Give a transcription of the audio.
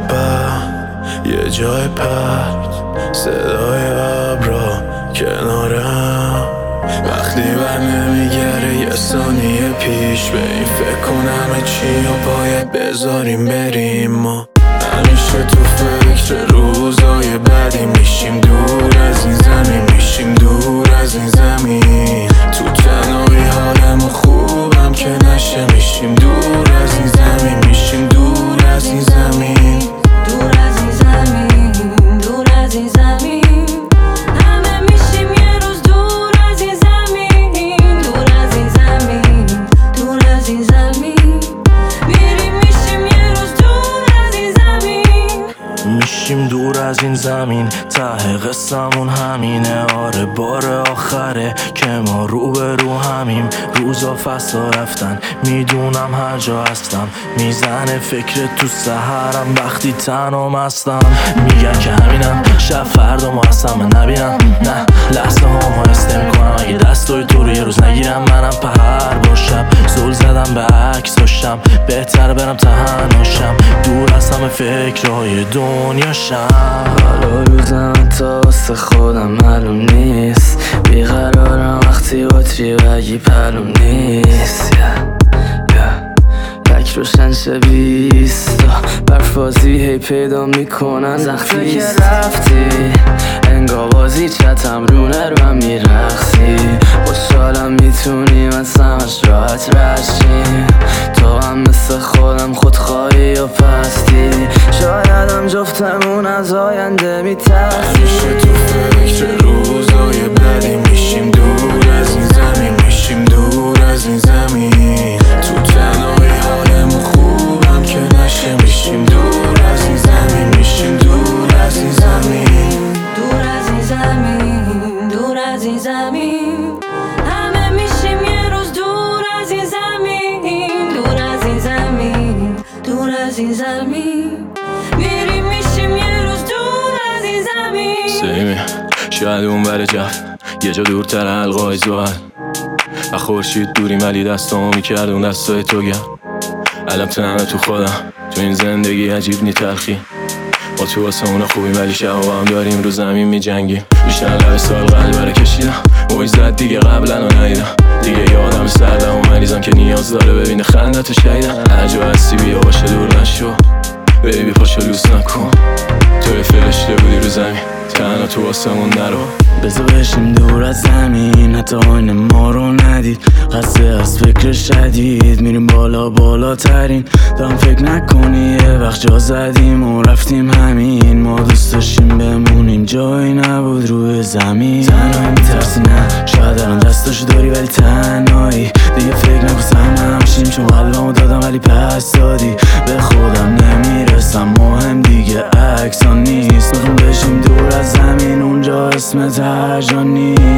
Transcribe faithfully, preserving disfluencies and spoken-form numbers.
بعد یه جای پرد صدای ابرا کنارم، وقتی بر نمیگره یه ثانیه پیش به این فکر کنم چی و باید بذاریم بریم. ما همیشه تو فکر روزای بعدی میشیم، دور از این زمین میشیم، دور از این زمین. تو تنهایی حالمون خوبم که نشه، میشیم دور از این زمین، میشیم دور از این زمین، دور از این زمین، دور از این زمین. همه میشیم یه روز دور از این زمین، دور از این زمین، دور از این زمین. میریم میشیم یه روز دور از این زمین، میشیم دور از این زمین. ته قصمون همینه، آره بار آخره که ما رو به رو همیم. روزا فصلا رفتن، میدونم هر جا هستم، میزنه فکر تو سحرم وقتی تنها هستم. میگن که همینم، شب فردا ما هستم من نبینم. نه لحظه ها ما حس نمی‌کنم اگه دستای تو رو یه روز نگیرم. منم پهر باشم، زل زدم به عکس داشتم، بهتر برم تنهاشم، دور از همه فکرهای دنیاشم. حالا روزم تا واسه خودم معلوم نیست، بیقرارم وقتی باتری بگی پلوم نیست. لک روشن شبیست برفازی هی پیدا میکنن وقتی که رفتی، انگار بازی چتم رو نرم میرخصی. خوشحالم میتونیم از همش راحت رشیم، تو هم مثل خودم خودخواهی و پستی. شاید هم جفتمون از آینده میترسیم. همیشه تو فکر روزای بعدی میشیم، دور از این زمین میشیم، دور از این زمین. تو تنهایی حالمون خوبم که نشه، میشیم دور از این زمین، میشیم دور از این زمین، دور از این زمین، دور از این زمین. همه میشیم یه روز دور از این زمین، دور از این زمین، دور از این زمین. میریم میشیم یه روز دور از این زمین. سیمی شاید اون بر جف یه جا دورتر حلقای زوال، و خورشید دوری ولی دستامو میکرد اون دستای تو گرم. علم تنها تو خودم، تو این زندگی عجیب نی تلخی. ما تو آسمون خوبیم ولی شب با هم داریم رو زمین میجنگیم. بیشتر لب سال قلب رو کشیدم، موج زد دیگه قبلا رو ندیدم. دیگه یادم سردم و مریضم که نیاز داره ببینه خندتو شنیدم. هر جا هستی بیا باشه دور نشو، بیبی پاشو لوس نکن. تو فرشته بودی رو زمین، تنها تو آسمون نرو. بذار بشیم دور از زمین، حتی آینه ما رو ندید. قصه از فکر شدید میریم بالا بالاترین. دارم فکر نکنی یه وقت جا زدیم و رفتیم همین. ما دوست داشتیم بمونیم، جایی نبود روی زمین. تنهایی میترسی نه، شاید الان دستاشو داری ولی تنهایی. دیگه فکر نکن سهم همشیم، چون قلبمو دادم ولی پس دادی. به خودم نمیرسم، مهم دیگه عکسان نیست. میخوام بشیم دور از زمین، اونجا اسمت هر جا نیست.